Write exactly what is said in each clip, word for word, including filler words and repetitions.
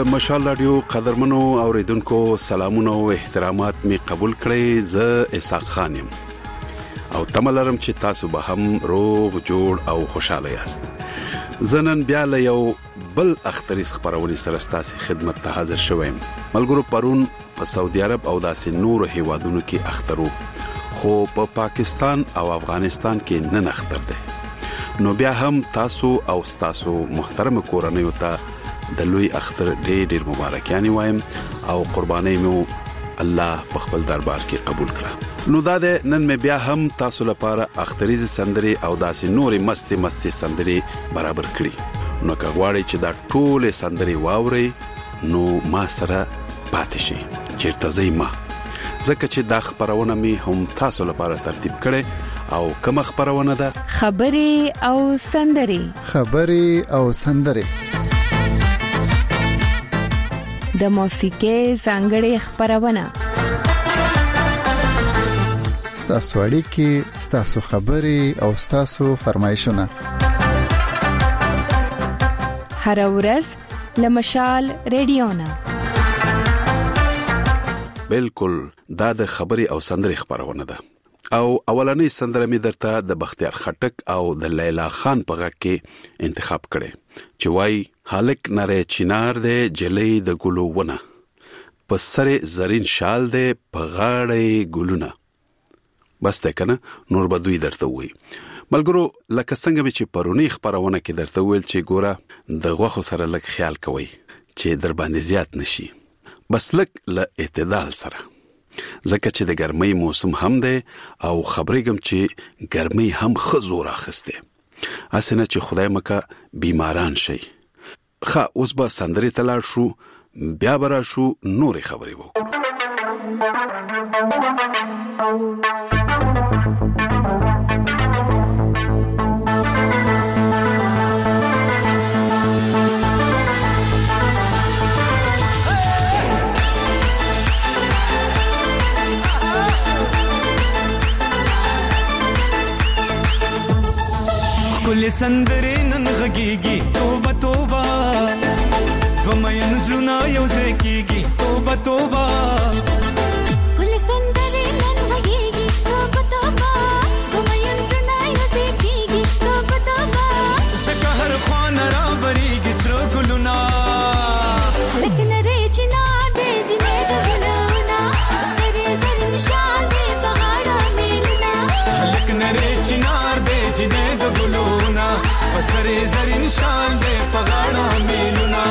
د مشال رادیو قدرمنو اوریدونکو سلامونه او احترامات می قبول کړئ. زه اسحاق خان یم او تملرم چې تاسو به هم روغ جوړ او خوشاله یاست. زنن بیا له یو بل اختری خبرونې سره ستاسو خدمت ته حاضر شوم. ملګرو پرون په سعودي عرب او داسې نور هیوادونو کې اخترو، خو په پا پاکستان او افغانستان کې نه اختر دی. نو بیا هم تاسو او تاسو محترم کورنۍ ته د لوی اختر ډېر ډېر مبارکیان وایم او قرباني مو الله په خپل دربار کې قبول کړه. نو دا د نن مې بیا هم تاسو لپاره اختریزي سندري او داسې نورې مستي مستي سندري برابر کړی. نو کغواړی چې دا ټول سندري واوري نو ما سره پاتې شي چیرته زېما، ځکه چې دا خبرونه می هم تاسو لپاره ترتیب کړي او کوم خبرونه ده؟ خبري او سندري. خبري او سندري د موسیقۍ څنګهړې خبرونه، ستاسو اړیکې، ستاسو خبري او ستاسو فرمایشونه هر ورځ لمشال رادیونا. بالکل دا د خبري او سندري خبرونه ده. او اولنې سندره می درته د بختیار خټک او د لیلا خان په غږ کې انتخاب کړي چې وای هلک نره چینار دی جلې د ګلو ونه، په سره زرین شال دی په غاړې ګلونه. بس ته کنه نور به دوی درته وای. ملګرو لکه څنګه چې پرونی خبرونه کې درته ویل چې ګوره د غوخو سره لک خیال کوي چې در باندې زیات نشي، بس لک له اعتدال سره، ځکه چې د ګرمۍ موسم هم دی او خبرېږم چې ګرمۍ هم خزور اخسته، اسنه چې خدای مکه بیماران شي. خا اوس به سندري تلار شو، بیا برا شو نورې خبرې وکړو. کل سندره نن غږیږي توبه توبه، ومه نزلونه یو ځای کیږي توبه توبه. کل سندره نن غږیږي توبه توبه، ومه نزلونه یو ځای کیږي توبه توبه. زکه هر خوان را بریږي سره ګلونه، لکه نری چنار دی جنې د ګلونه، سره زر نشان دی په غاړه میلونه. لکه نری چنار دی جنې د ګلونه، سره زر نشان دی په غاړه میلونه.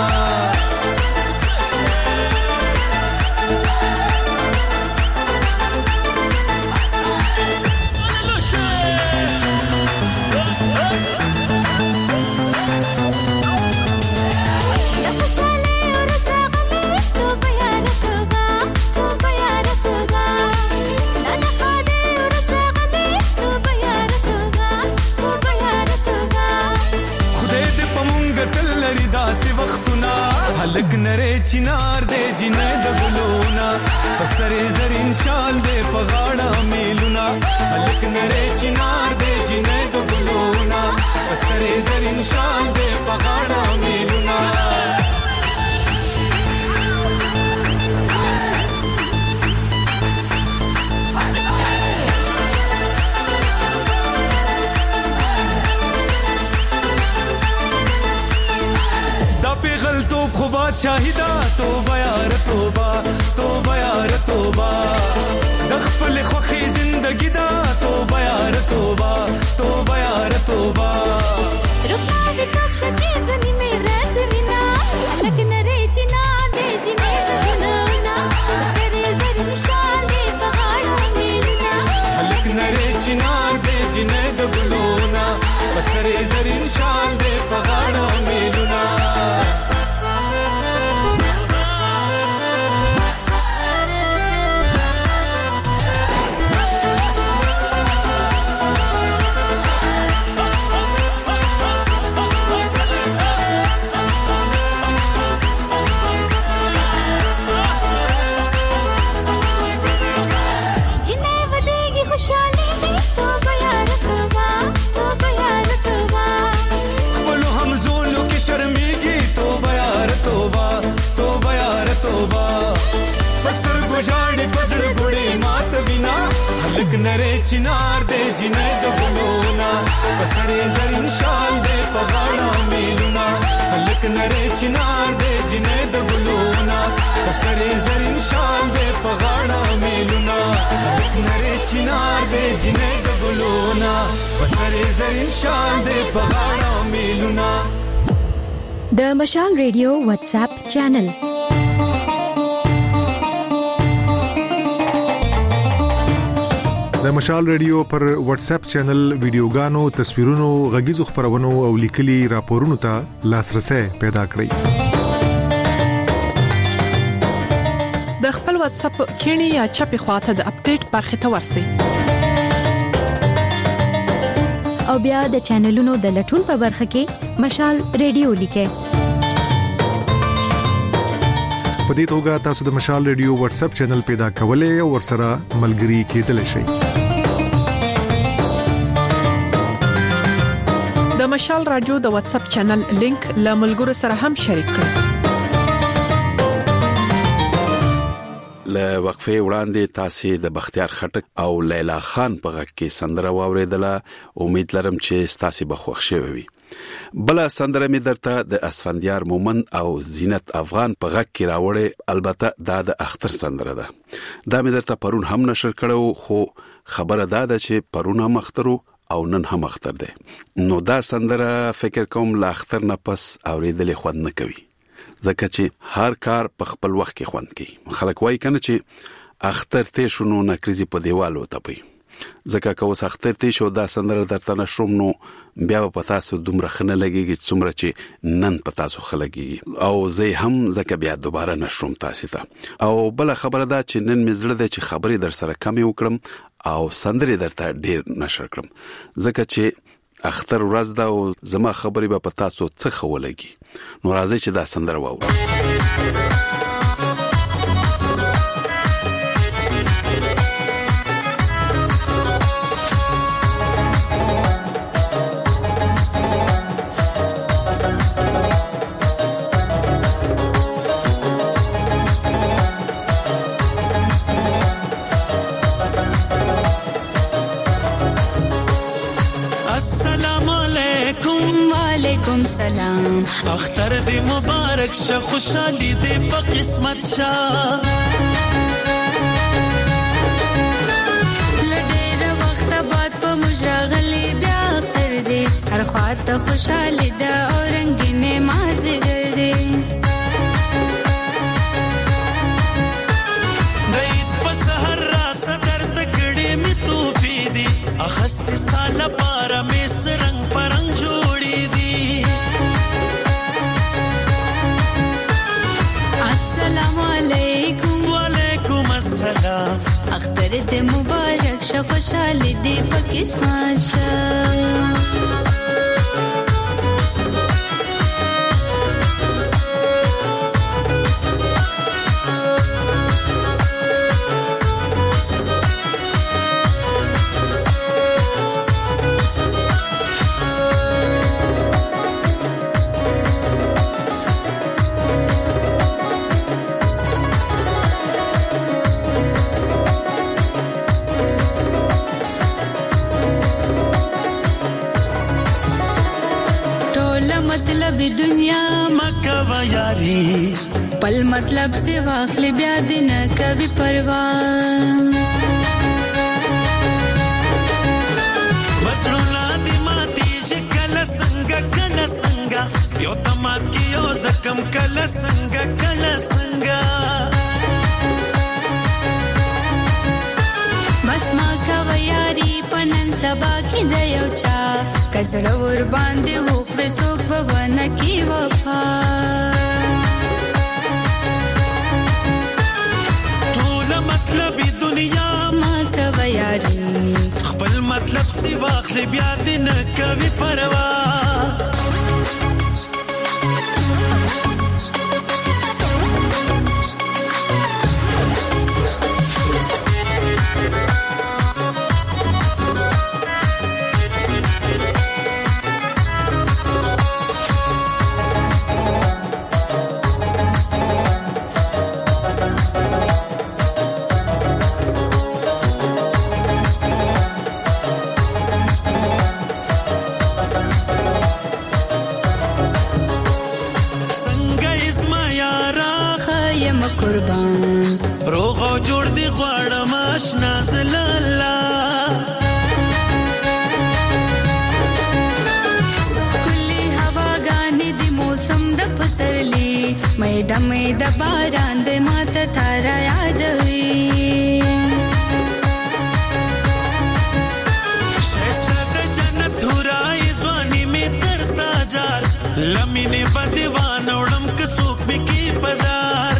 هلک نره چنار دی جنې د ګلونه، په سر زرین شال دی په غاړه میلونه. هلک نره چنار دی جنې د ګلونه، په سر زرین شال دی په غاړه میلونه. توب خو بادشاہی دا توبه یار توبه، توبه یار توبه. د خپل خوخي زندگی دا توبه یار توبه، توبه یار توبه. رکاوی کب شچې ځنی مې رسمینا، لکه نری چنار دی جنې د ګلونه، سره زر نشان دی په غاړه میلونه. لکه نری چنار دی جنې د ګلونه، سره زر نشان دی په غاړه میلونه. خوشالی دی توبه یار توبه، توبه یار توبه. هلک نری چنار دے جنې د ګلونا پسرې زرین شال دے پغاړه میلونا هلک نری چنار دے جنې د ګلونا پسرې زرین شال دے پغاړه میلونا هلک نری چنار دے جنې د ګلونا پسرې زرین شال دے پغاړه میلونا. د مشال ریډیو واتس اپ چینل د مشال ریډیو پر واتس اپ چینل ویډیوګانو، تصویرونو، غږیزو خبرونو او لیکلي راپورونو ته لاسرسي پیدا کړئ. د خپل واتس اپ کینی یا چپی خواته د اپډیټ برخه ته ورسئ او بیا د چینلونو د لټون په برخه کې مشال ریډیو لیکئ. په دې توګه تاسو د مشال ریډیو واتس اپ چینل پیدا کولای او ورسره ملګري کېدلی شئ. د مشال رادیو د واتس اپ چینل لینک له ملګرو سره هم شریک کړئ. له وقفه وړاندې تاسو د بختیار خټک او لیلا خان په غږ کې سندره واوریدله. امید لرم چې تاسو به خوښ شوي وي. بل سندره می درته د اسفندیار مومن او زینت افغان په غږ کې راوړې. البته دا د اختر سندره ده. دا می درته پرون هم نشر کړو، خو خبره دا ده چې پرون هم اخترو او نن هم اختر ده. نو دا سندره فکر کوم لا اختر نه پس اوریدلې خوند نه کوي، ځکه چې هر کار په خپل وخت کې خوند کوي. خلک وایي کنه چې اختر ته شونو نکریزي په دیوالو تپي، ځکه که اوس اختر ته شو دا سندره درته نشوم نو بیا په تاسو دومره خنه لګيږي څومره چې نن په تاسو خلګيږي او زه هم ځکه بیا دوباره نشوم تاسو ته. او بل خبره دا چې نن مزړه ده چې خبرې در سره کم وکړم او سندره درته ډیر نشر کړم، ځکه چې اختر ورځ ده او زما خبرې به په تاسو څه خولګي. نو راځي چې دا سندره واورو. वालेकुम सलाम اختر دې مبارک شه، خوشالي دې په قسمت شه. لډېر وخت بعد په مجرغلي بیا اختر دې هر خواته خوشالي ده او رنگینه مازیګر دې. دید په سحر را صدر تکړې می توفي دي، اخست ستاله پاره می سرنګ پرنګ جوړې دي. السلام علیکم. وعلیکم السلام. اختر دې مبارک شه، خوشالي دې په قسمت شه. مطلب دنیا مکه و یاری پل مطلب سے واخل بیا دن کبھی پرواہ مسرونا دی ماتی شکل سنگا کل سنگا یو تمات کی یو زکم کل سنگا کل سنگا بس ما کا ویاری پنن سبا کی دیو چا کزړه ور باندې هو پر څوک بونه کی وفا ټول مطلب دنیا ما کا ویاری خپل مطلب سی واخل بیا دین کوي پروا زلالا سخلی هوا غانې د موسم د پسرلی مېدا مېدا باران د ماته تارا یادوي شسته د جنت هورای ځواني می ترتا جار لمینه بدوان وړم کڅوک می کی پدار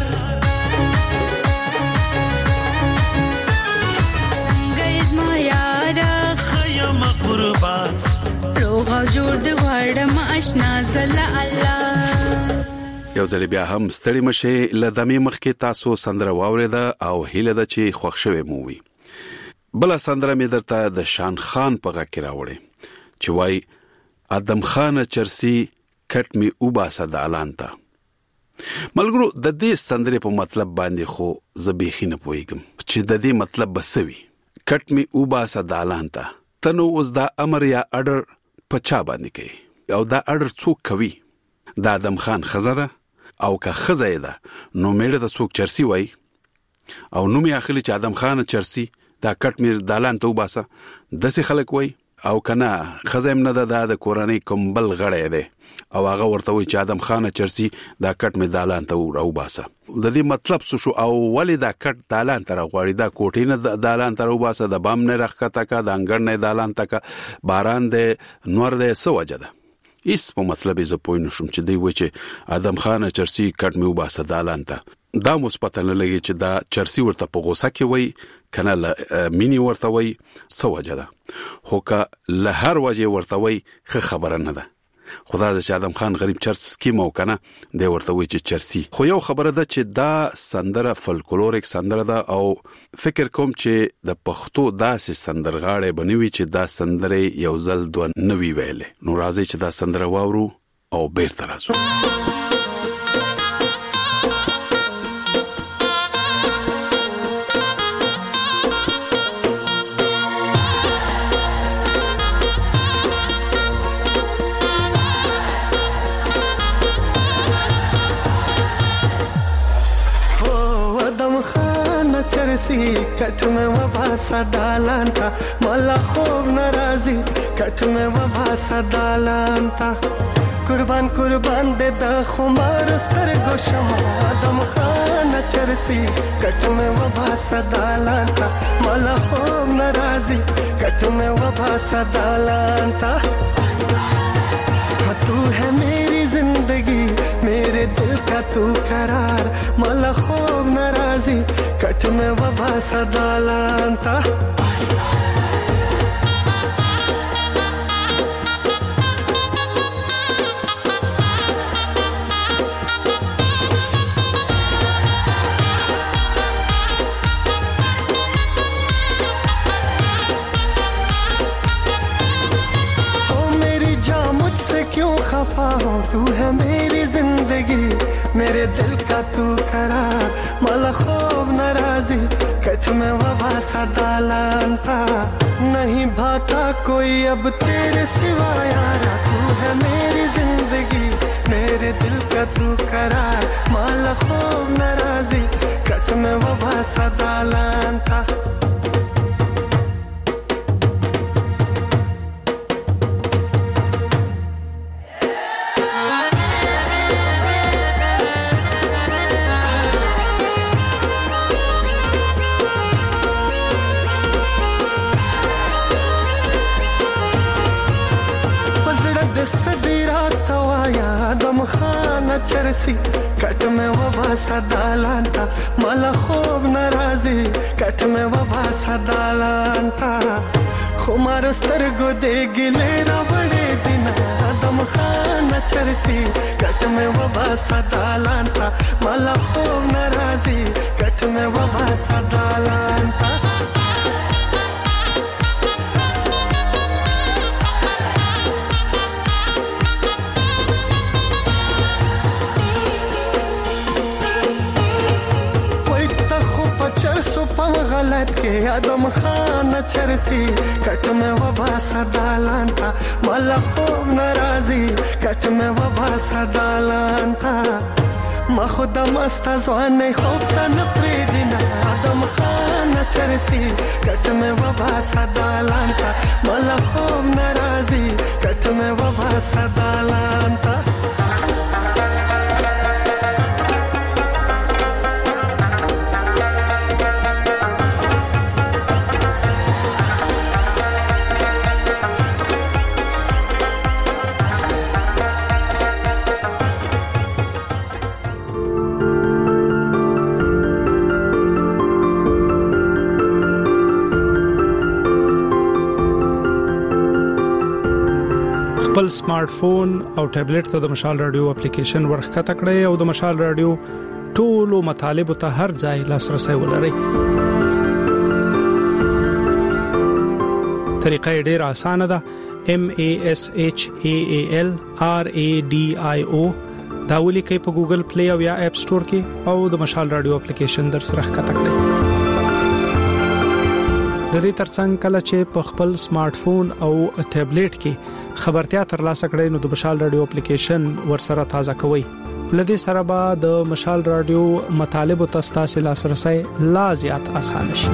څنګه زما یار خیم قربان روغ جوړ د غړم آشنا زلا الله یو ځل بیا هم ستړي مشه لدمه مخ کې تاسو سندره واوریده او هیله ده چې خوښ شوي مو وي بل سندره مې درته د شان خان په غږ کې راوړې چې وای ادم خان چرسی کټ می وباسه د الانتا ملګرو د دې سندره په مطلب باندې خو زبېخي نه پويګم چې د دې مطلب بسوي کټ می وباسه د الانتا تنو اوس دا امر یا اډر پچا باندې کوي او دا اډر څوک کوي د ادم خان خزاده او که خزه ده نو مېړه د څوک چرسی وای او نو می اخلي چې ادم خان چرسی دا کټ میر دالان ته وباسه دسه خلک وای او کنه خزم نه ده د کورنۍ کمبل غړې ده او هغه ورته وای چې ادم خان چرسی دا کټ میر دالان ته وباسه د دې مطلب څه شو او ولې دا کټ دالان ته راغړی دا کوټې نه دالان ته وباسه د بام نه راخته کا د انګړ نه دالان ته کا باران ده نور ده سوجه ده ایس په مطلب یې زه پوه نه شوم چې دی وای چې ادم خان چرسی کټ می وباسه دالان ته دا مثبت نه لګي چې دا چرسی ورته په غوسه کې وای کنه مینی ورته وای سوجه ده خو که له هر وجه ورته وای خبره نه ده خدا دې چې ادم خان غریب چرس سکیم او کنه دی ورته وای چې چرسی خو یو خبره ده چې دا سندره فولکلوریک سندره ده او فکر کوم چې د پښتو داسې سندرغاړي بنوي چې دا سندره یو ځل دوه نوي ویلې نو راځي چې دا سندره واورو او بیرته راځو کټ مې وباسه دالان ته مالا خوب ناراضي کټ مې وباسه دالان ته قربان قربان دې د خمار سترګو شمع ادم خان چرسي کټ مې وباسه دالان ته مالا خوب ناراضي کټ مې وباسه دالان ته تو ہے میری زندگی میرے دل کا تو قرار مالا خوب ناراضی کٹ میں وباسه دالان تا تو ہے میری زندگی میرے دل کا تو قرار مالا خوب ناراضی کچھ میں وباسه دالان تھا نہیں بھاتا کوئی اب تیرے سوا یارا تو ہے میری زندگی میرے دل کا تو قرار مالا خوب ناراضی کچھ میں وباسه دالان تھا چرسی کټ مې وباسه دالان ته مالا خوب ناراضي کټ مې وباسه دالان ته خو مار سترګو دې ګلې راوړې دینا ادم خان چرسی کټ مې وباسه دالان ته مالا خوب ناراضي کټ مې وباسه دالان ته غلط کې ادم خان چرسی کټ مې وباسه دالان ته مالا خوب ناراضي کټ مې وباسه دالان ته ما خود مست ځوان خوب ته نه پرې دینا ادم خان چرسی کټ مې وبا صدالانتا مالا خوب ناراضي کټ مې وبا صدالانتا خپل سمارټ فون او ټابلیټ ته د مشال رادیو اپلیکیشن ورخکته کړئ او د مشال رادیو ټولو مطالبه ته هر ځای لاسرسي ولرئ. طریقه ډیره اسانه ده. M A S H A A L R A D I O دا ولیکئ په ګوګل پلی او یا اپ سٹور کې او د مشال رادیو اپلیکیشن در سره ښکته کړئ. د دې ترڅنګ کله چې په خپل سمارټ فون او ټابلیټ کې خبرتیا ترلاسه کړئ نو د مشال رادیو اپلیکیشن ورسره تازه کوئ. لدې سره به د مشال رادیو مطالب او تاسو لاسرسي لا زیات آسان شي.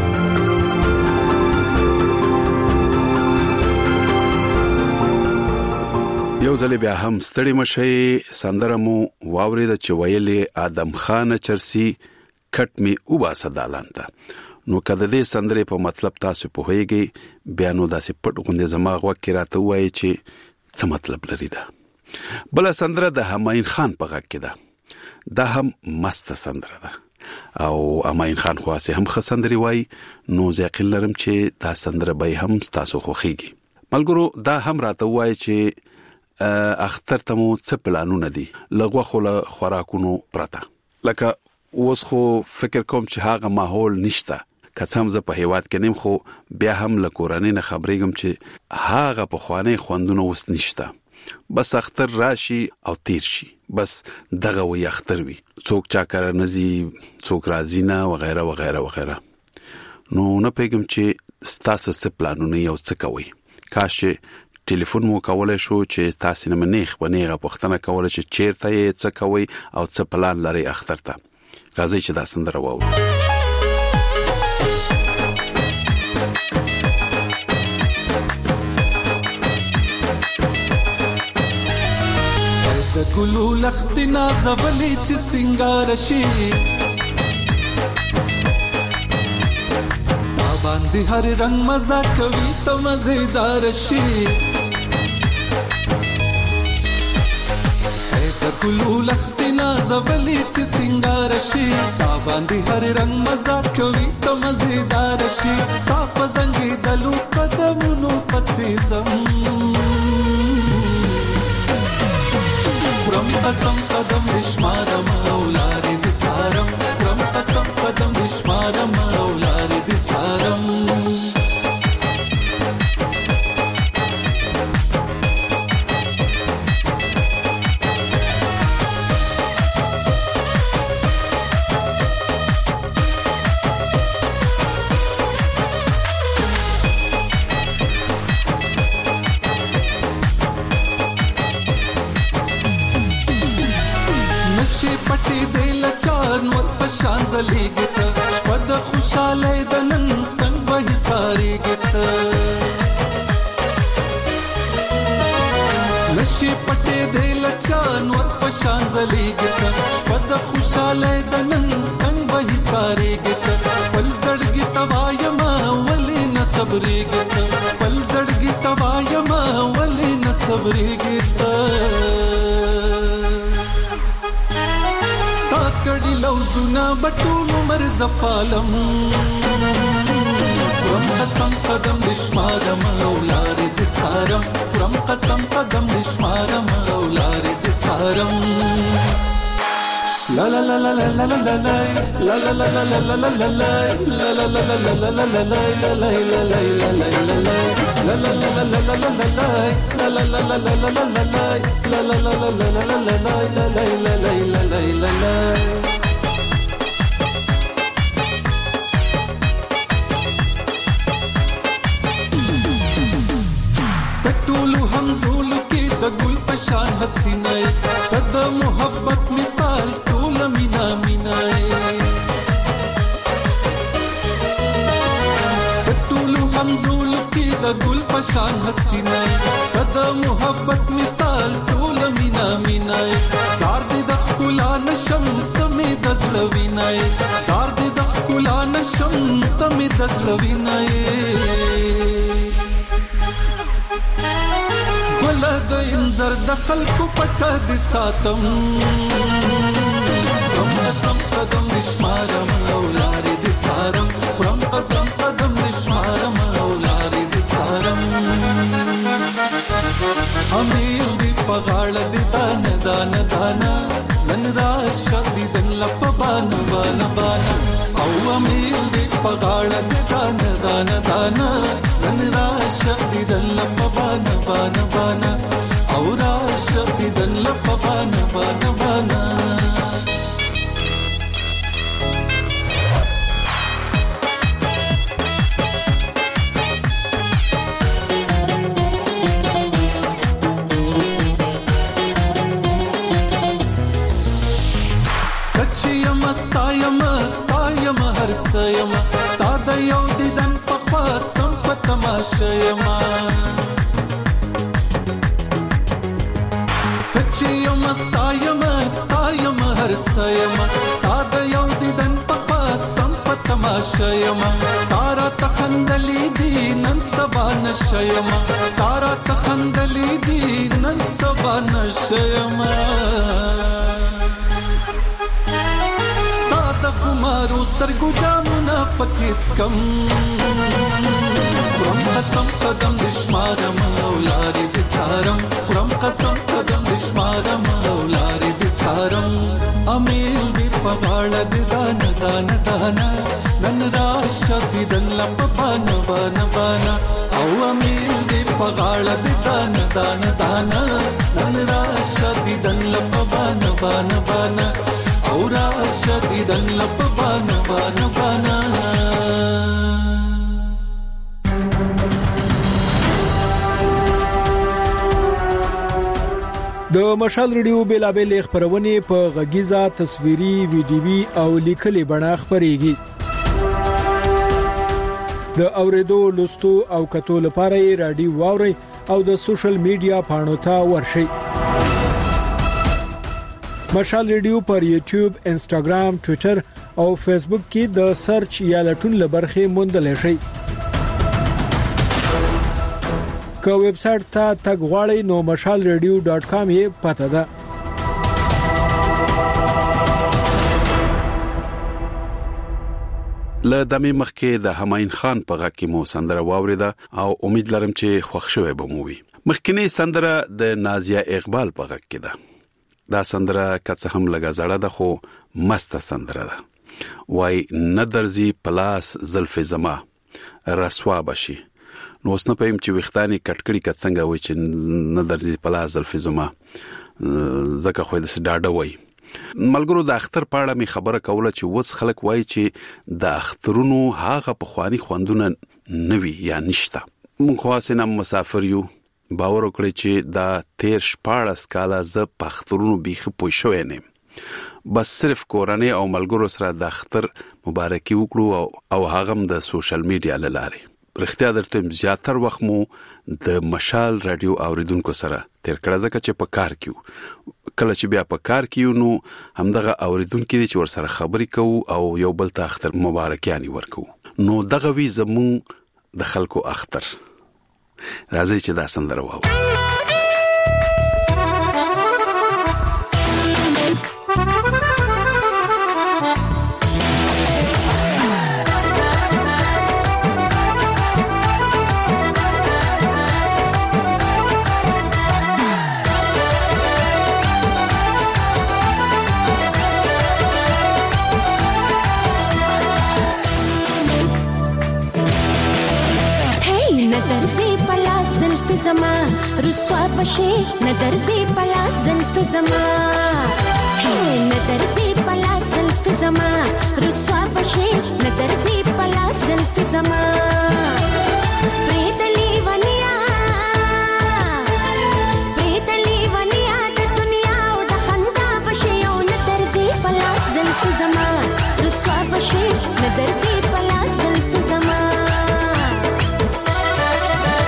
یو ځل بیا هم ستړي مشي سندره مو واورید چې ویلې ادم خان چرسي کټ می وبا صدالانتا. نو کله دې سندره په مطلب تاسو په هیږي بیانو داسې پټ غوندې زماغ وکړه راته وایي چې څه مطلب لري دا. بل سندره د هماین خان په غږ کې ده. دا هم مست سندره ده او هماین خان خاصه هم خسندري وای نو ځکه لرم چې دا سندره به هم تاسو خوخيږي. ملګرو دا هم راته وایي چې اختر ته مو څه پلانونه دي لغوه خو خوراکونو پرته لکه اوس خو فکر کوم چې هغه ماحول نشته کڅم ز په هیواد کې نیم خو بیا هم لکورانه نه خبرېږم چې هغه په خوانه خوندونه وس نشته بس اختر راشي او تیر شي بس دغه وي اختر وي څوک چا کار نزي څوک راځي نه وغیرہ وغیرہ وغیرہ نو نه پیګم چې ستاسو څه پلانونه یو څه کوي کاش ټلیفون مو کولای شو چې تاسو نه منیخ بنیغه پښتنه کولای چې چیرته یې څه کوي او څه پلان لري اختر ته راځي چې دا سندره واو د ګلو لختنا زولې چې سنگار شي تا باندې هر رنگ مزه کوي ته مزیدار شي د ګلو لختنا زولې چې سنگار شي تا باندې هر رنگ مزه کوي ته مزیدار شي ستا په زنګي دلو قدمونو پسې زم فرم قسم قدم نشمارم اولاري دي سارم فرم قسم قدم نشمارم اولاري دي سارم پټي دل چان ور پشان زليګت شپد خوشاله دنن څنګ به ساريګت نشي پټي دل چان ور پشان زليګت شپد خوشاله دنن څنګ به ساريګت پل زړګي توايما ولي نصبريګت پل زړګي توايما ولي نصبريګت کړي لوزونه بټول عمر زپالم فرم قسم قدم نشمارم اولار دي سارم فرم قسم قدم نشمارم اولار دي سارم لا لا لا لا لا لا لا لا لا لا لا لا لا لا لا لا لا پټولو همزول کې د ګل پشان حسینه د محبت مثال ټول مینا مینا د ګل پشان حسینه د محبت مثال ټول مینا مینا سار دې د خلا نشم تمه د زلوینای سار دې د خلا نشم تمه د زلوینای ګل د انذر د خلکو پټه د ساتم قسم قدم نشمارم اولارې د سارم قرم قسم قدم نشمارم اولارې د سارم امیل دی پغاړه د دان دان دانا نن راشه د دن لپ بان بان بان او امیل دی پغاړه د دان دان دانا نن راشه د دن لپ بان بان بان او راشه د دن لپ بان بان بان ستایم ستایم هر سیم ستا د یو دیدن په خوا سم په تماشه یم سچ یم ستایم ستایم هر سیم ستا د یو دیدن په خوا سم په تماشه یم تارا تخندلی دی نن سبا نشه یم تارا تخندلی دی نن سبا نشه یم خمارو سترګو جامونه پکې سکم خورم قسم قدم دشمارم اولارې د سارم خورم قسم قدم دشمارم اولارې د سارم امیل دی پغاړه د دان دان دانا نن راشه د دن لپ بان بان بان او امیل دی پغاړه د دان دان دانا نن راشه د دن لپ بان بان بان او راشه د دن لپ بان بان بان د مشال ریډیو بیلابل خبرونه په غږیزه تصویري ویډیوي او لیکلي بڼه خبريږي د اوریدو لوستو او کتو لپاره رادیو واوري او د سوشل میډیا پاڼو ته ورشي مشال ریډیو پر یوټیوب، انستګرام، ټوئیټر او فیسبوک کې د سرچ یا لټون لبرخه موندل شي. که ویب سټ ته تګ غواړئ نو مشال ریډیو ډاټ کام یې پته ده. ل دمه مخکې د هماین خان په غږ کې مو سندره واوریده او امید لرم چې خوښ شوي به مو وي. مخکینی سندره د نازیه اقبال په غږ کې ده. دا سندره کڅ هم لګا زړه ده خو مست سندره ده. وای ندرزي پلاس زلف زما رسوا بشي. نو اوس نه پېم چې وختانی کټکړی کڅنګ وای چې ندرزي پلاس زلف زما زکه خو د سډاډه وای. ملګرو د اختر پاړه می خبره کوله چې وس خلک وای چې د اخترونو هغه په خواني خوندونه نوي یا نشتا. مونږ خاصه مسافر یو باور وکړي چې دا تیر شپاړس کاله ز پخترونو بیخ پوي شوې نه بس صرف کورانه او ملګرو سره د اختر مبارکي وکړو او هغه د سوشل میډیا لاره رښتیا درته زیاتر وخت مو د مشال رادیو اوریدونکو سره تیر کړه ځکه چې په کار کیو کله چې بیا په کار کیو نو همدغه اوریدونکو دي چې ور سره خبرې کوو او یو بل ته اختر مبارکیانی ورکو نو دغه وی زمون د خلکو اختر راځي چې دا سندره واو. زما رسوا بشي ندرزي پلاس زلف زما هي ندرزي پلاس زلف زما رسوا بشي ندرزي پلاس زلف زما پریدلی ونیا پریدلی ونیا د دنیا او د خندا بشي او ندرزي پلاس زلف زما رسوا بشي ندرزي پلاس زلف زما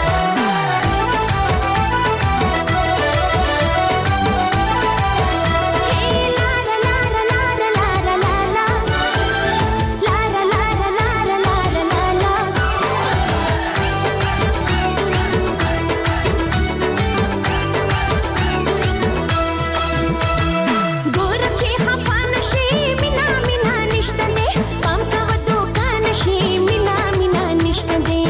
نشته دی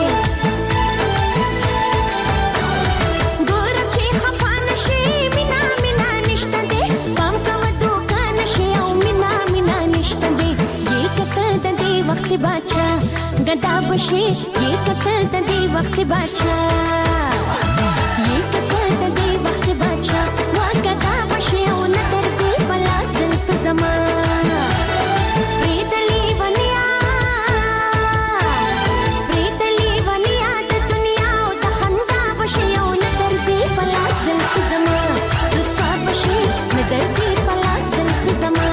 ګور چې خفا نشي مینا مینا نشته دی پام کوه دوکا نشي او مینا مینا نشته دی یې کتل د دې وخت بچا ګدا بشي یې کتل د دې وخت بچا یې کتل د دې وخت بچا وا ګدا بشي او نه درځي بلا زلف زما پریدلی ونیا پریدلی ونیا د دنیا او د خندا بشي او نه درځي بلا زلف زما رسوا بشي نه درځي بلا زلف زما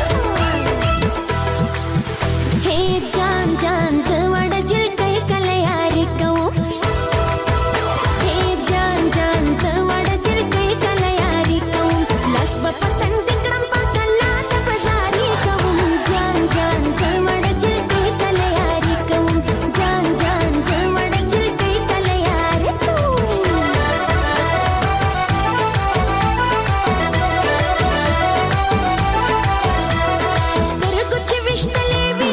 हे जान जान जवळ जिल कई कलयारी कहूं हे जान जान जवळ जिल कई कलयारी कहूं लस बपतन दिकड़म पाकला त बाजारी कहूं जान जान जवळ जिल कई कलयारी कहूं जान जान जवळ जिल कई कलयारी कहूं स्तर कुछ विश्तले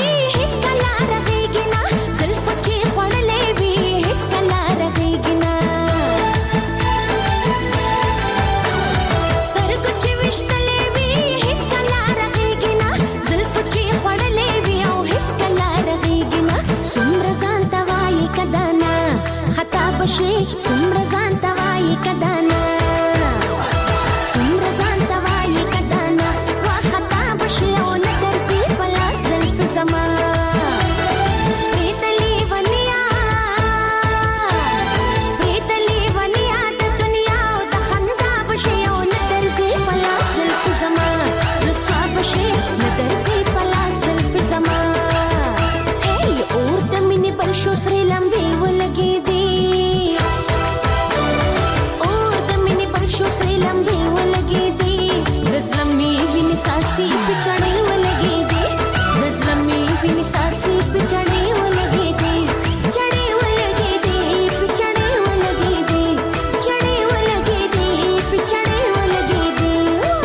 بشي څومره ځان توای کدانا څومره ځان توای کدانا وا خطا بشي او نه درځي بلا زلف زما پریتلی ونیا پریتلی ونیا د دنیا او د خندا بشي او نه درځي بلا زلف زما رسوا بشي نه درځي بلا زلف زما ای اور د مینې بل شو سره لمبي ولګي دي लंबी वो लगी दी दस लम्बी भी निसासी पिछड़े वो लगी दी दस लम्बी भी निसासी पिछड़े वो लगी दी चढ़े वो लगी दी पिछड़े वो लगी दी चढ़े वो लगी दी पिछड़े वो लगी दी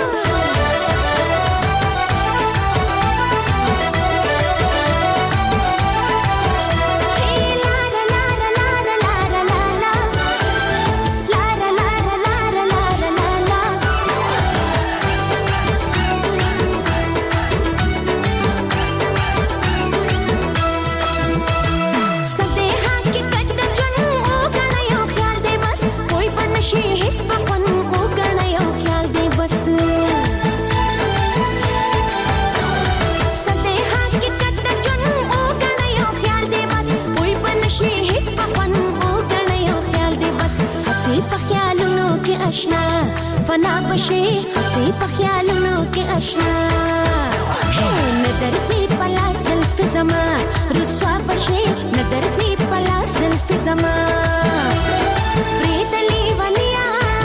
लारा लारा लारा लारा लारा लारा लारा लारा लारा شي هیڅ په خون وګڼه یو خیال دی بس سده حقیقت د جون وګڼه یو خیال دی بس کوئی بن شي هیڅ په خون وګڼه یو خیال دی بس هسي په خیالونو کې آشنا فنا بشي هسي په خیالونو کې آشنا نظر سي پلا زلف زما رسوا بشي نظر سي پلا زلف زما پریدلی ونیا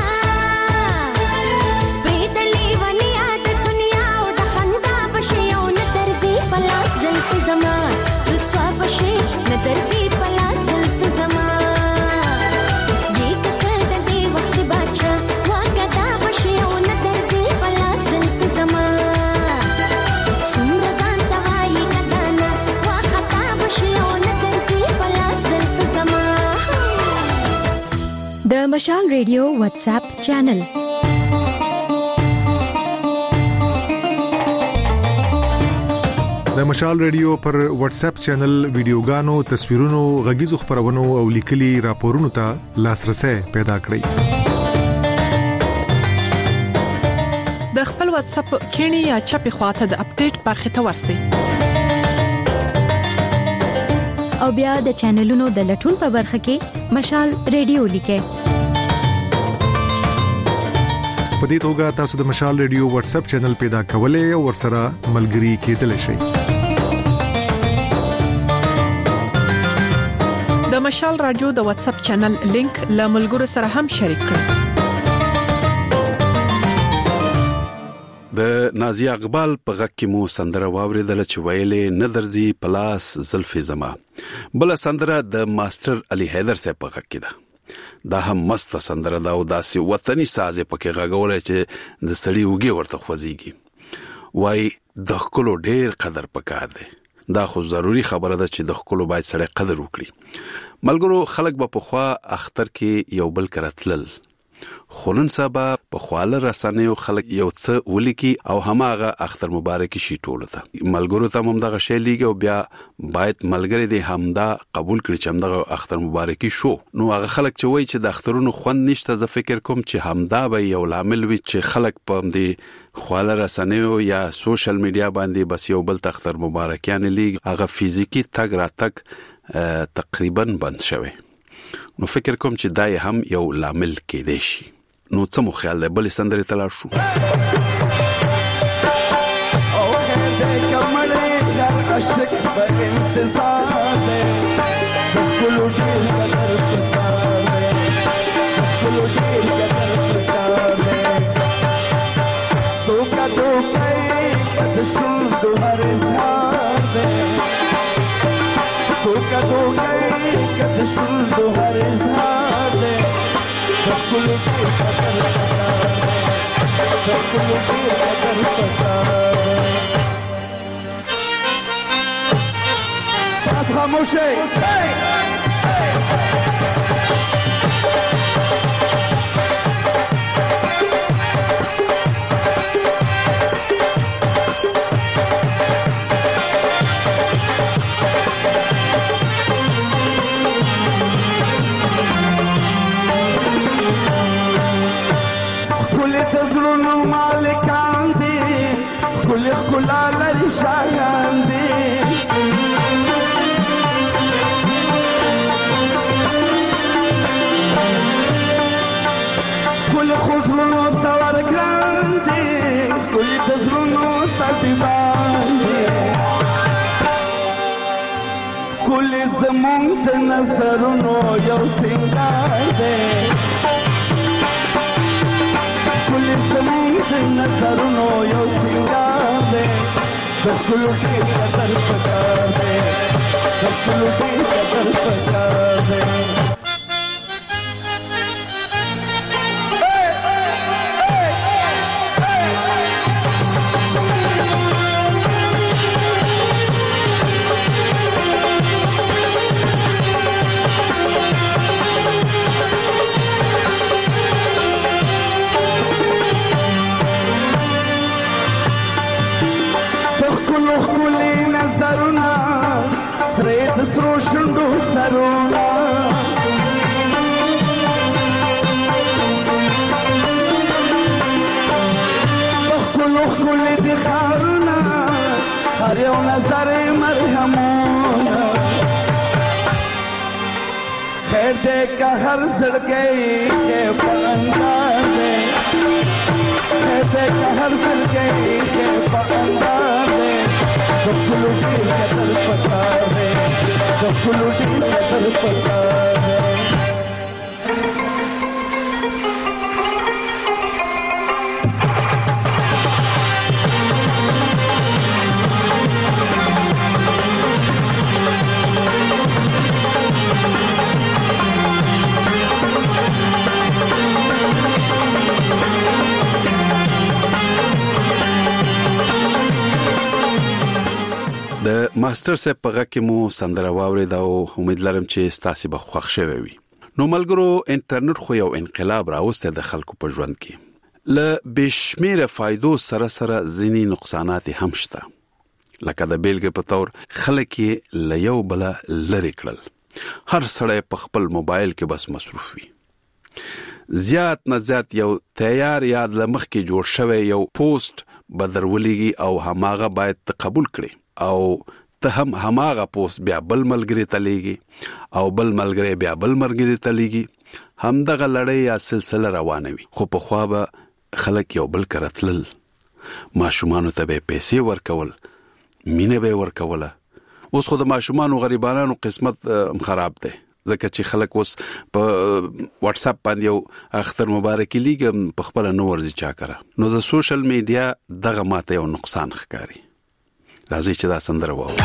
پریدلی ونیا د دنیا او د خندا بشي او نه درځي بلا زلف زما رسوا بشي نه درځي بلا زلف زما یې کتل د دې وخت بچا وا ګدا بشي او نه درځي بلا زلف زما څومره ځان توای کدانا وا خطا بشي او نه درځي بلا زلف زما د مشال ریډیو واتس اپ چینل د مشال ریډیو پر واتس اپ چینل ویډیوګانو تصویرونو غږیزو خبرونو او لیکلي راپورونو ته لاسرسي پیدا کړئ د خپل واتس اپ کینی یا چپی خواته د اپډیټ برخه ته ورسئ او بیا د چینلونو د لټون په برخه کې مشال ریډیو لیکه په دې توګه تاسو د مشال ریډیو واتس اپ چینل پیدا کولای او ورسره ملګري کېدلی شئ د مشال رادیو د واتس اپ چینل لینک له ملګرو سره هم شریک کړئ د نازیه اقبال په غږ کې مو سندره واوریدل چې ویلې نظرځي پلاس زلفي زما بل سندره د ماستر علي حیدر صاحب په غږ کې ده دا هم مست سندره دا او داسې وطني ساز په کې غږولای چې د سړی وګي ورته خوځيږي وای د خپل ډېر قدر پکار دی دا خو ضروری خبره ده چې د خپل باید سره قدر وکړي. ملګرو خلک به په خوا اختر کې یو بل کرتلل، خونن سبا په خواله رسنیو خلک یو څه ولیکي او هماغه اختر مبارک شي ټول ته. ملګرو ته هم دغه شی لیږي او بیا باید ملګری دې همدا قبول کړي چې همدغه اختر مبارکي شو. نو هغه خلک چې وایي چې د اخترونو خوند نشته، زه فکر کوم چې همدا به یو لامل وي چې خلک په دې خواله رسنیو یا سوشل میډیا باندې بس یو بل اختر مبارکیان لیږي، هغه فزیکی تګ را تک تقریبا بند شوی. نو فکر کوم چې دا هم یو لامل کېدای شي. نو څه مو خیال دی؟ بلې سندرې ته لاړ شو. او دې کمړې در عشق په انتظار دې خپل ډېر قدر پکار دې خپل ډېر قدر پکار دې تو کا تو کای کد شول تو هر اظهار دې تو کا تو کای کد شول تو هر اظهار دې خپل ډېر قدر پکار دې خپل ډېر قدر پکار دې خاموشه زمونږ د نظرونو یو سنگار دی، ټول زمونږ د نظرونو یو سنگار دی، د ښکلو ډېر قدر پکار دی، د ښکلو ډېر قدر پکار دی. شندو سرونا بخکل اخکل دی خارونا هر یو نظر مرحمونا خیر دے کا ہر زڑگئی کے پاندار دے، خیر دے کا ہر زڑگئی کے پاندار دے، بخکل ډېر قدر پکار دے، خپل ډېر قدر پکار دی. د ماستر صاحب په غږ کې مو سندره واورېده او امید لرم چې ستاسو به خوښ شوي وي. نو ملګرو انټرنیټ خو یو انقلاب راوسته د خلکو په ژوند کې، ل بشمیره فائدو سره سره ځینی نقصانات هم شته. لکه د بیلګې په تور خلک یې له یو بل لرې کړل، هر سړی په خپل موبایل کې بس مصروف وي. زیات نه زیات یو تیار یاد لمخ کې جوړ شوی یو پوسټ بدرولېږي او هماغه باید قبول کړي او ته هم هماغه پوسټ بیا بل ملګری ته لیږي او بل ملګری بیا بل ملګری ته لیږي. همدغه لړۍ یا سلسله روانه وي. خو په خوا به خلک یو بل کرتلل، ماشومانو ته به پیسې ورکول، مینه به ورکوله. اوس خو د ماشومانو غریبانو قسمت خراب دی، ځکه چې خلک اوس په واتس اپ باندې یو اختر مبارک لیږي په خپل نو ورځي چا کړه. نو د سوشل میډیا دغه ماته یو نقصان ښکاري. راځي چې دا سندره وو.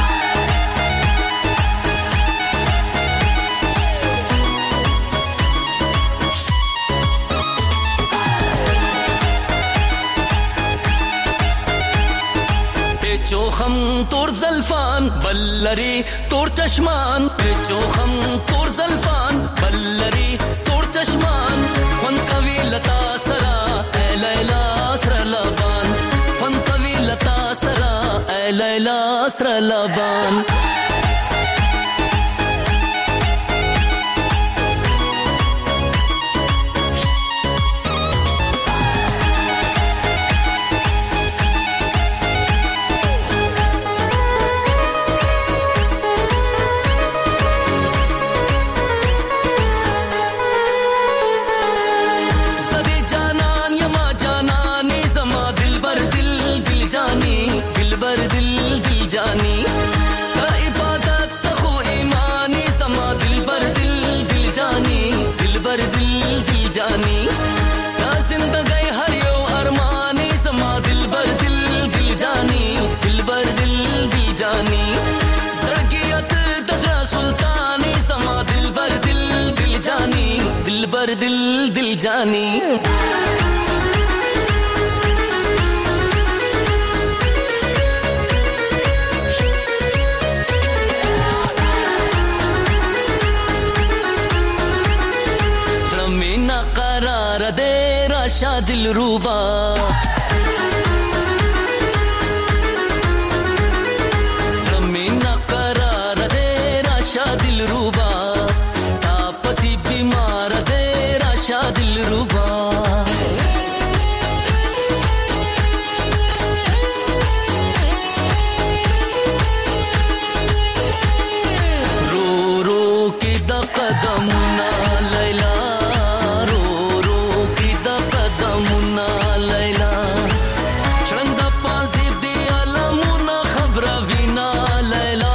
چو خم تور زلفان بلری تور چشمان چوخم تور زلفان بلری تور چشمان فن کوي لتا سرا اے لیلا سر لبان فن کوي لتا سرا اے لیلا سر لبان दिलबर दिल दिल जानी ज़मीना करार दे राशा दिल रूबा ज़मीना करार दे राशा दिल रूबा तापसी बीमार दे राशा दिल रूबा रो रो की द कदमुना लैला रो रो की द कदमुना लैला चंद पासी दी अलमुना खबर विना लैला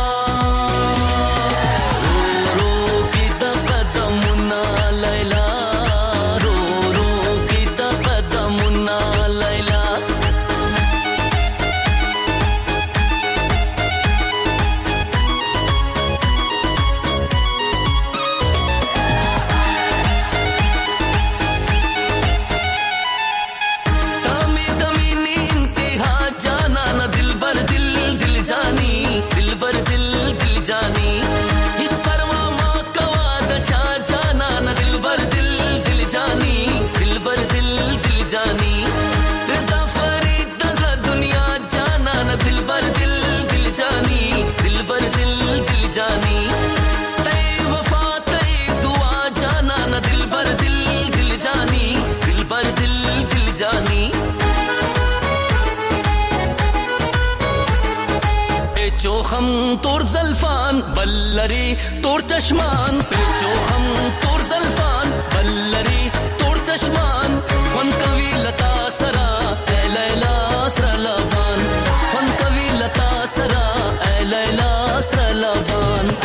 चोखम तोर जल्फान बल्लरी तोर चश्मान पे चोखम तोर जल्फान बल्लरी तोर चश्मान फन कवि लता सरा ए लैला सर लबान फन कवि लता सरा ए लैला सर लबान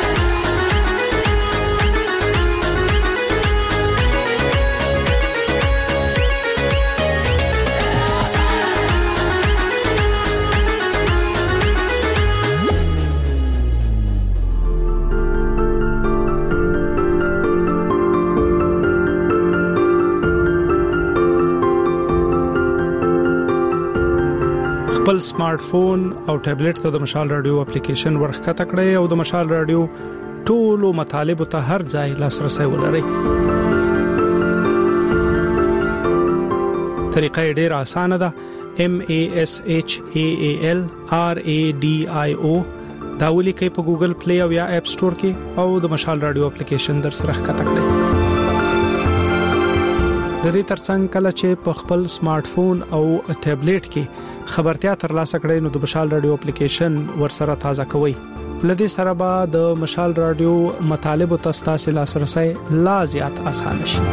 خپل سمارټ فون او ټابلیټ ته د مشال رادیو اپلیکیشن ورخکته کړئ او د مشال رادیو ټولو مطالب ته هر ځای لاسرسي ولرئ. طریقه ډیره اسانه ده. M A S H A A L R A D I O دا ولیکئ په ګوګل پلی او یا اپ سٹور کې او د مشال رادیو اپلیکیشن در سره ښکته کړئ. د دې ترڅنګ کله چې په خپل سمارټ فون او ټابلیټ کې خبرتیا ترلاسه کړئ نو د مشال رادیو اپلیکیشن ورسره تازه کوئ. لدې سره به د مشال رادیو مطالب او تاسو لاسرسي لا زیات آسان شي.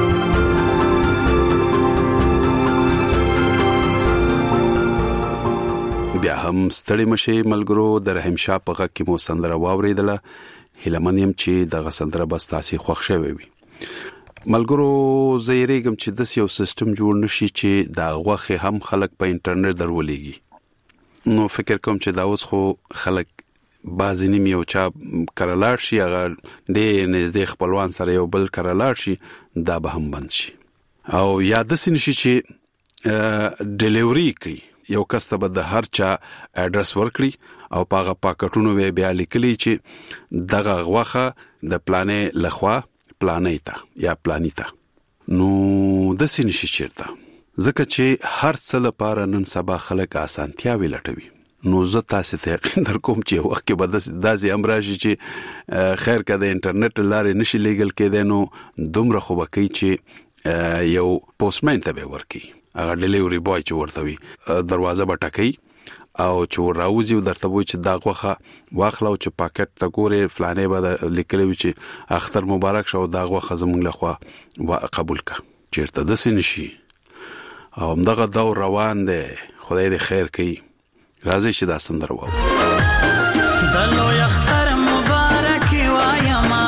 بیا هم ستړي مشه ملګرو د رحیم شاه په غږ کې مو سندره واوریدله. هیلمنیم چې د غسندره بس تاسو خوښ شوي وي. ملګرو زیریګم چې د یو سیستم جوړ نشي چې دا غوخه هم خلک په انټرنیټ درولېږي. نو فکر کوم چې دا اوس خو خلک بعضی نیم یو چا کارلار شي هغه د نږدې خپلوان سره یو بل کارلار شي دا به هم بند شي او یاد سین شي چې ډیلیوري کوي یو کس ته د هر چا اډرس ورکړي او پاغه پاکټونو به بیا لیکلي چې دغه غوخه د پلانې لخوا پلانې ته یا پلانې ته نو د سینشي چیرته ځکه چې هر څه لپاره نن سبا خلک اسانتیاوي لټوي نو زه تاسو ته یقین در کوم چې وخت کې به داسې امراشي چې خیر کده انټرنیټ لارې نشي لیګل کېدای نو دومره خو به کوي چې یو پوسټمن ته به ورکی هغه ډیلیوري بوای چې ورته وي دروازه به ټکي او چې راوځي درته وي چې دا غوخه واخلو چې پاکټ ته ګوري فلانه به لیکلی وي چې اختر مبارک شو دا غوخه زمونږ لخوا قبول کا چیرته د سینشي او دغه دور روان دی خدای دې خیر کوي راځي چې دا سندره واو دلو یختر مبارک وایما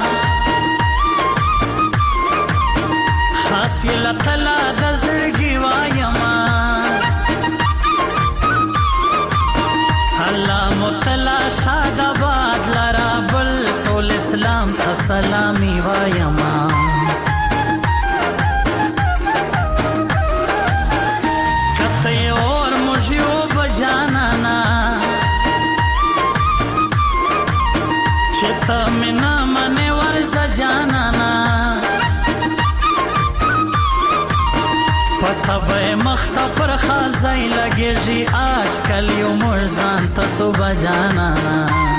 خاص لتلا د زړګي وایما الله متلا شاد باد لرا بل ټول اسلام ته سلامي وایما چتا منا منه ورز جانانا پتا به مخت پر خازای لګیږي آج کل یو مرزان تاسو بجانانا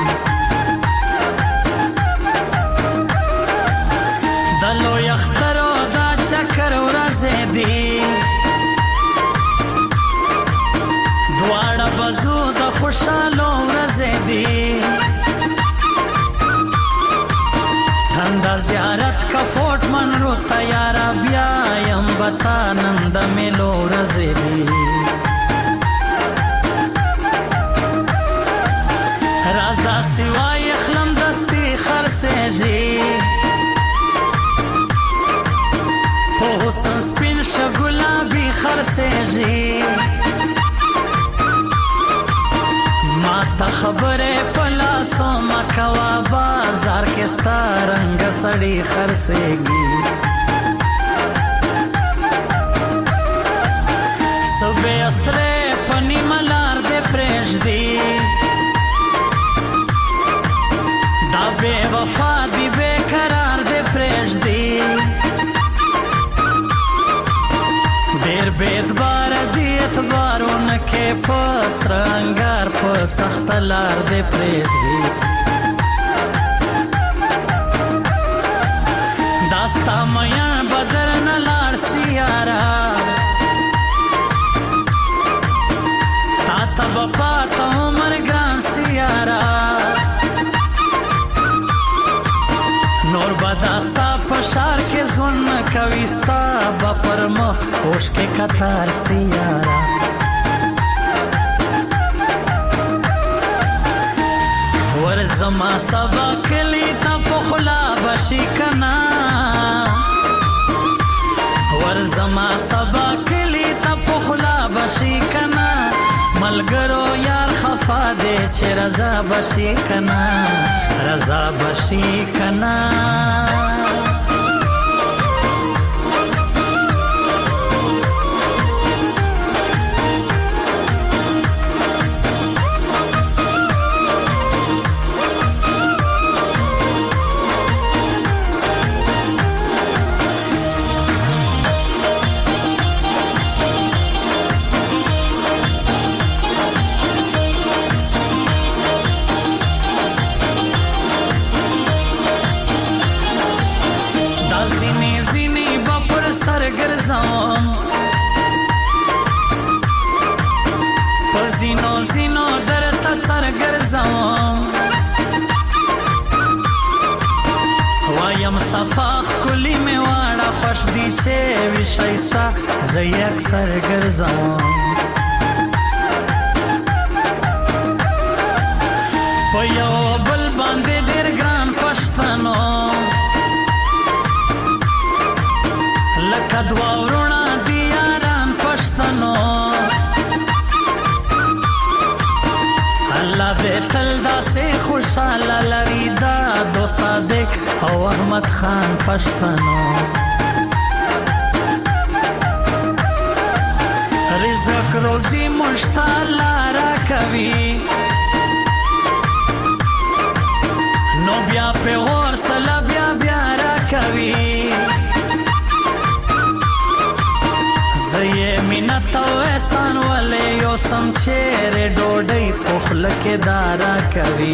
دلو یخترو دا چکر ورځ دی دواړه بزو د خوشاله ورځ دی دا زیارت کا فوٹ من رو تیارا بیا یم بتا نند ملو رزلی رازا سوای اخلم دستی خرسیجی پو حسن سپین شگلابی خرسیجی ما تا خبره پلاسو مکوا بازار کې ستارنګ سړی خرسېږي صبح اسره پنی ملار دې پرېږدي دا بے وفا دی بے قرار دې پرېږدي ډېر بے اعتبار دی اعتبارونه کې په سرنګار په سخت لار دې پرېږدي داستا میا بدر نه لار سیارا تا تب پات عمر ګران سیارا نور بداستا پشار کې زون کوي ستا بپر مخ خوش کې کتار سیارا ور زما سبا کلی تا پخلا بشي کنا ور زما سبا کلی تا پخلا بشي کنا ملګرو یار خفا دې چې رضا بشي کنا رضا بشي کنا زینو زینو در تسر ګرځم وایم صفاخ کلی می واړه خوش دی چې وشایستا زه اکثر ګرځم په یو بل باندې ډېر ګران پښتنو لکه دوا ورونه دی یاران پښتنو الله دې تل داسې خوشاله لري دا دو صادق او احمد خان پښتنو رزق روزي مشتالا را کوي نو بیا په اور سلا بیا بیا را کوي زې مینت او احسان ولې یو سم چیرې ډوډۍ پخله کې دارا کوي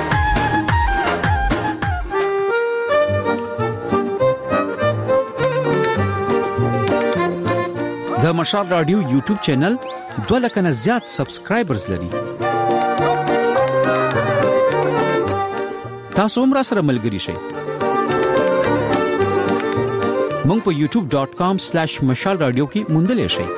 د مشال رادیو یوټیوب چینل دوه لک نه زیات سبسکرایبرز لري تاسو هم را سره ملګري شئ مونږ په یوټیوب ډاٹ کام سلیش مشال رادیو کې موندلې شئ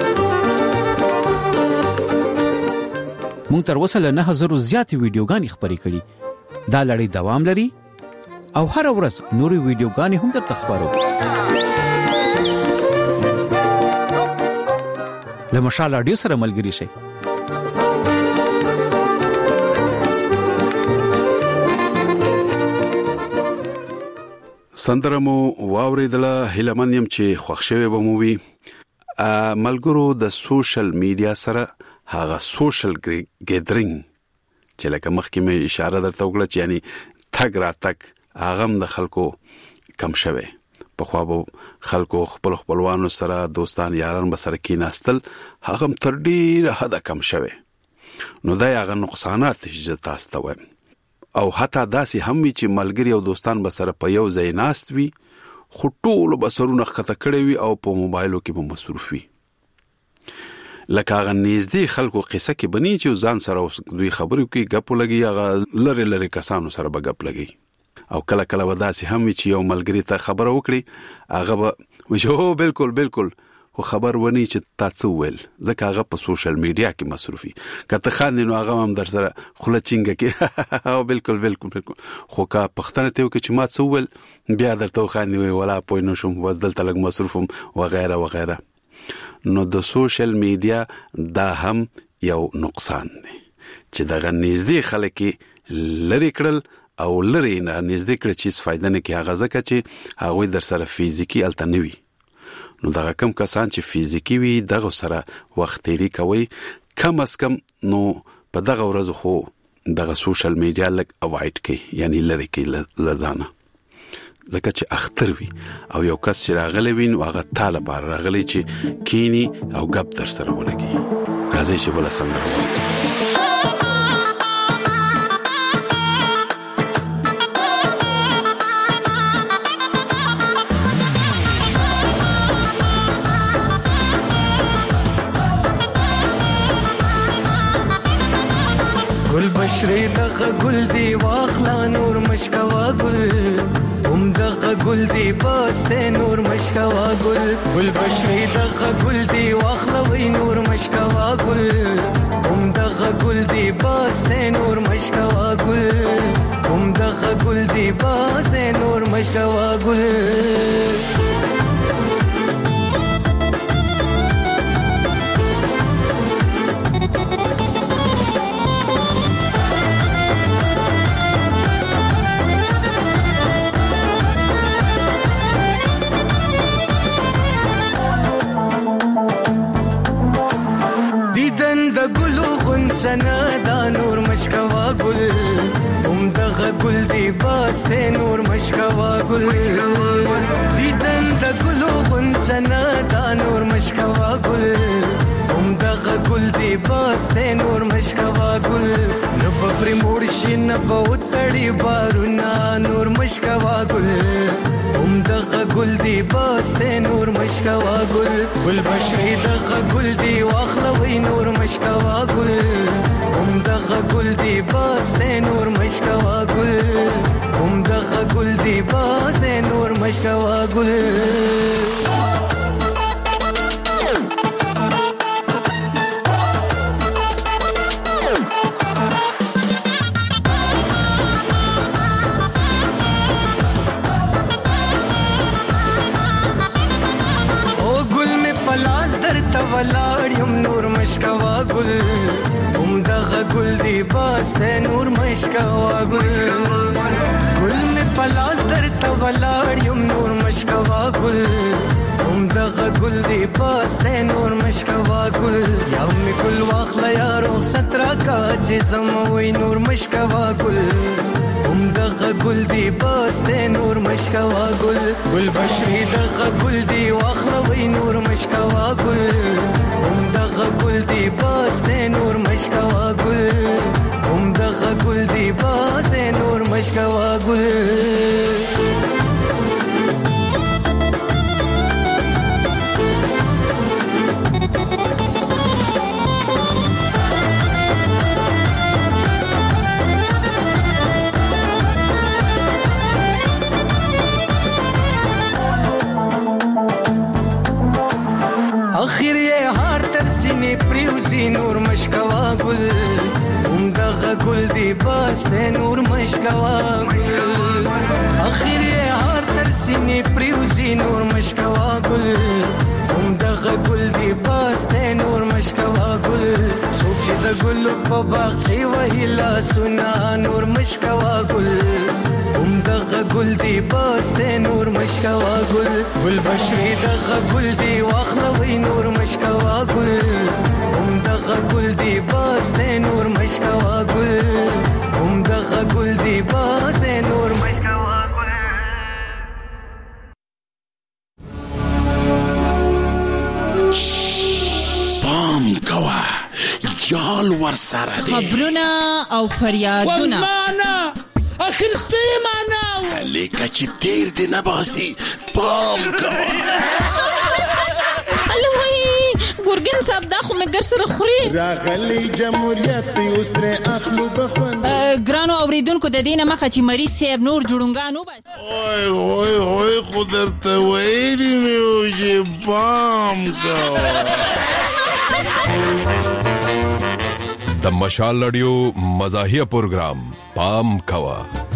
مونږ تر اوسه له نه هزار زیاتې ویډیوګانې خپرې کړې دا لړۍ دوام لري او هر ورځ نورې ویډیوګانې هم درته خبرو له مشال رادیو سره ملګري شئ سندرمو واوریدله هیلمنیم چې خوښوي به مو وي ملګرو د سوشل میډیا سره هغه سوشل ګیدرینګ چې لکه مخکې مې اشاره درته وکړه چې یعنی تګ را تک هغه د خلکو کم شوه په خو به خلکو خپل خپلوانو سره دوستان یاران به سره کېناستل هغه تر ډیره حد کم شوه نو دا هغه نقصانات چې تاسو ته وایم او حتی داسې هم وي چې ملګری او دوستان به سره په یو ځای ناست وي خو ټول به سرونه ښکته کړي وي او په موبایلو کې به مصروف وي لکه هغه نږدې خلکو قصه کې بني چې ځان سره دوی خبرو کې غپ لګي هغه لری لری کسانو سره به غپ لګي او کله کله وداسي هم وي چې یو ملګری ته خبره وکړي هغه به وجو بالکل بالکل خو خبر ونی چې تاسو ویل ځکه هغه په سوشل میډیا کې مصروفي کته خان نو هغه هم در سره خله چینګه کې او بالکل بالکل بالکل خو کا پښتنه ته چې ما څو ویل بیا درته خان وی ولا پوی نو شم وزدل تلګ مصروفم وغیرہ وغیرہ نو د سوشل میډیا دا هم یو نقصان دی چې دغه نږدې خلک لری کړل او لری نه نږدې کړ چې فائدہ نه کې هغه ځکه چې هغه در سره فزیکی التنوي نو دغه کم کسان چې فزیکی وي دغه سره وخت تیری کوي کم از کم نو په دغه ورځ خو دغه سوشل میډیا لګ اوایډ کوي یعنی لری کې لزانه ځکه چې اختر وي او یو کس چې راغلی وي نو هغه طالب راغلی چې کینی او غب در سره ولګي راځي چې بل سندره گل بشری دغه گل دی واخلا نور مشکوا گل هم دغه گل دی باسته نور مشکوا گل گل بشری دغه گل دی واخلا وی نور مشکوا گل هم دغه گل دی باسته نور مشکوا گل هم دغه گل دی باسته نور مشکوا گل سنا دا نور مشکوا گل هم دغه گل دی باسته نور مشکوا گل دیدن د ګلو غنچنا دا نور مشکوا گل هم دغه گل دی باسته نور مشکوا گل نو بپری مورشي نه بوتړي بارونا نور مشکوا گل هم دغه گل دی باسته نور مشکوا گل گل بشری دغه گل دی واخلوي نور مشکوا گل هم دغه گل دی باسته نور مشکوا گل هم دغه گل دی باسته نور مشکوا گل ولاړم نور مشکوا گل هم دغه گل دی باسته نور مشکوا گل گل می پلاس درته ولاړم نور مشکوا گل هم دغه ګل دی بس ته نور مشکوا ګل یا می ګل واخلا یارو سترا کا چې زموي نور مشکوا ګل هم دغه ګل دی بس ته نور مشکوا ګل ګل بشری دغه ګل دی واخلا وای نور مشکوا ګل هم دغه ګل دی بس ته نور مشکوا ګل هم دغه ګل دی بس ته نور مشکوا ګل اخر یې هار تر سینې پریوزي نور مشکوا ګل هم دغه ګل دی بس نور مشکوا ګل اخر یې هار تر سینې پریوزي نور مشکوا ګل هم دغه ګل دی بس نور مشکوا ګل سوچ د ګل په باغ چې وهلا سنا نور مشکوا ګل هم دغه ګل دی بس نور مشکوا ګل ګل بشری دغه ګل دی واخلوي نور مشکوا ګل هم دغه ګل دی بس نور مشکوا ګل هم دغه ګل دی بس نور مشکوا ګل پام کوا یال ور سره دی خبرونه او فریادونه وزمانه اخر ستیمانه لیکه چې تیر دی نباسي پام کوا الوی ګورګین صاحب دا خو مګر سره خوري راغلی جمهوریت اوس تر اخلو بخوند ګرانو اوریدونکو د دینه مخه چې مریض صاحب نور جوړونګانو بس اوه اوه اوه قدرت وېری میو چې پام کوا د مشال رادیو مزاحیه پروگرام پام کوا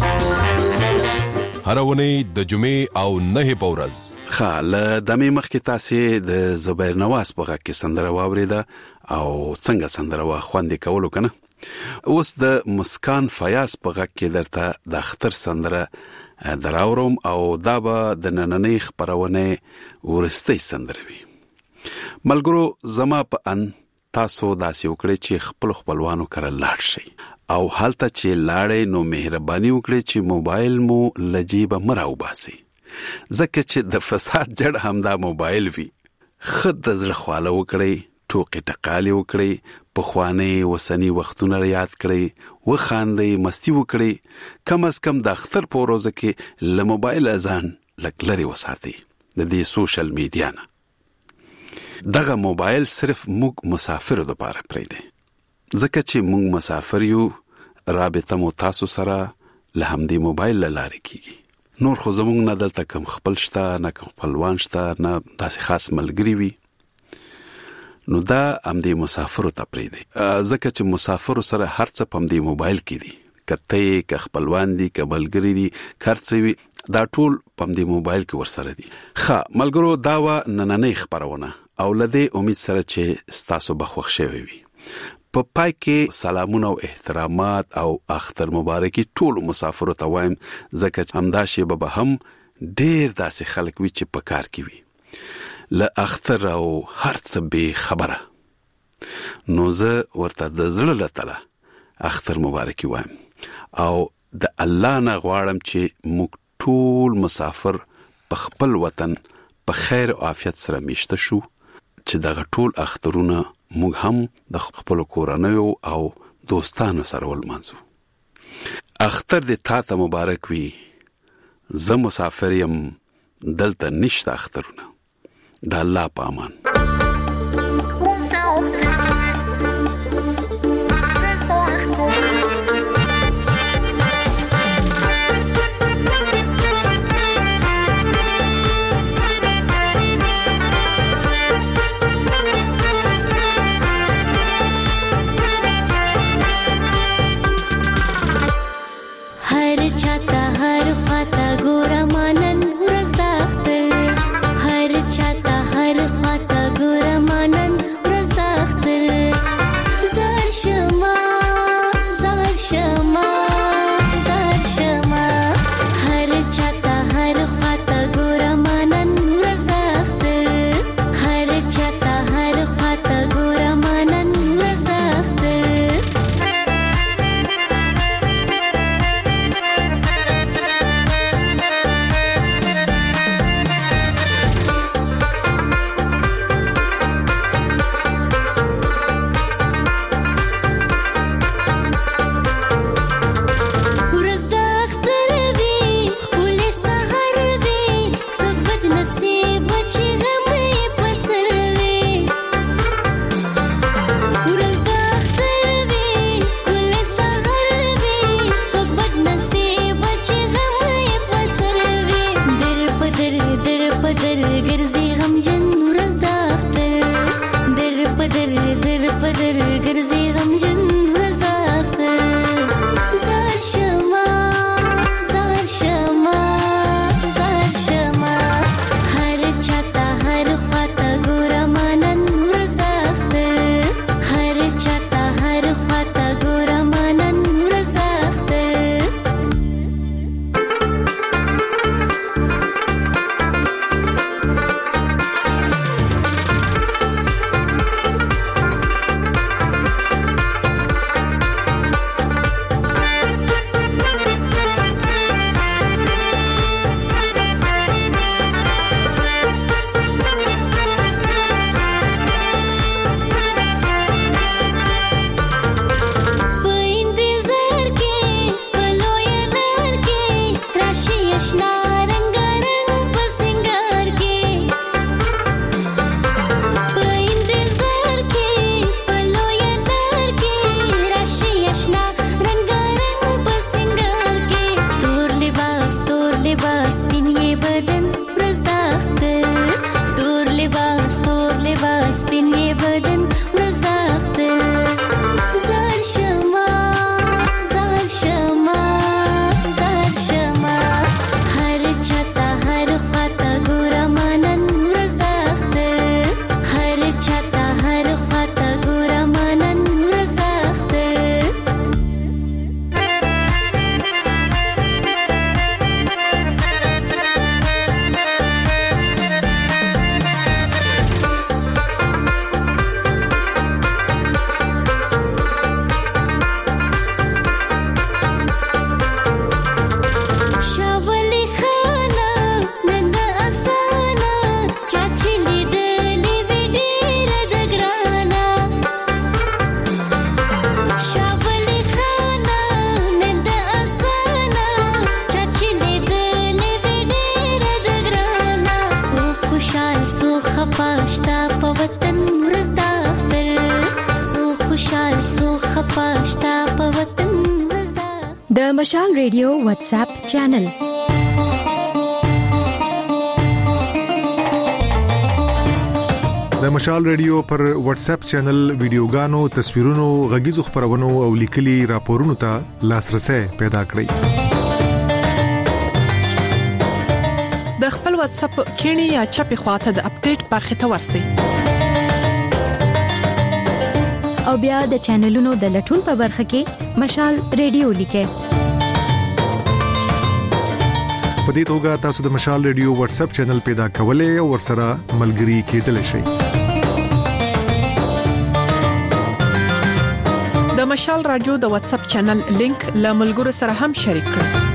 هر ونی د جمعې او نه پورز خاله د می مخ کې تاسو د زبیر نواز په غږ کې سندره واوریده او څنګه سندره وا خوندې کولو کنه اوس د مسکان فیاض په غږ کې درته د اختر سندره دراوروم او دا به د نننۍ خبرونه ورستۍ سندره وي ملګرو زما په ان تاسو داسې وکړئ چې خپل خپلوانو کړه لاړ شي او حالته چې لاړې نو مهرباني وکړئ چې موبایل مو لجیبه مراو باسي ځکه چې د فساد جړ همدا موبایل وي خد د زړه خواله وکړئ ټوکې ټکالې وکړئ په خوانې وسنی وختونه یاد کړئ وخاندئ مستی وکړئ کم از کم د اختر په ورځ کې له موبایل ځان لږ لرې وساتئ د دې سوشل میډیا نه دغه موبایل صرف موږ مسافر د پاره پرې دی ځکه چې موږ مسافر یو رابطه مو تاسو سره له همدې موبایل لاره کیږي نور خو زموږ نه دلته کم خپل شته نه کم خپلوان شته نه داسې خاص ملګری وي نو دا همدې مسافر ته پرې دی ځکه چې مسافر سره هر څه په همدې موبایل کې دي کته ک خپلوان دي ک ملګری دي خرڅوي دا ټول په همدې موبایل کې ورسره دي ښه ملګرو دا و نننۍ خبرونه او لدې امید سره چې ستاسو بخښ شوي وي په پای کې سلامونه او احترامات او اختر مبارکي ټول مسافرو ته وایم ځکه همدا شی به هم ډیر داسې خلک وي چې په کار کې وي له اختر او هر څه به خبره نو زه ورته د زړه له تله اختر مبارکي وایم او د الله نه غواړم چې موږ ټول مسافر په خپل وطن په خیر او عافیت سره میشته شو چې دغه ټول اخترونه موږ هم د خپل کورنیو او دوستانو سره ولمانځو اختر دې تاسو مبارک وي زه مسافر یم دلته نشته اخترونه د الله په امان ګورم نن ورځ د اختر هر چاته هر خواته وطن مزدا د مشال ریډیو واتس اپ چینل د مشال ریډیو پر واتس اپ چینل ویډیوګانو تصویرونو غږیزو خبرونو او لیکلي راپورونو ته لاسرسي پیدا کړئ د خپل واتس اپ کینی یا چپی خواته د اپډیټ برخه ته ورسی او بیا د چینلونو د لټون په برخه کې مشال ریډیو لیکه په دې توګه تاسو د مشال ریډیو واتس اپ چینل پیدا کولای او ورسره ملګري کېدلی شئ د مشال رادیو د واتس اپ چینل لینک له ملګرو سره هم شریک کړئ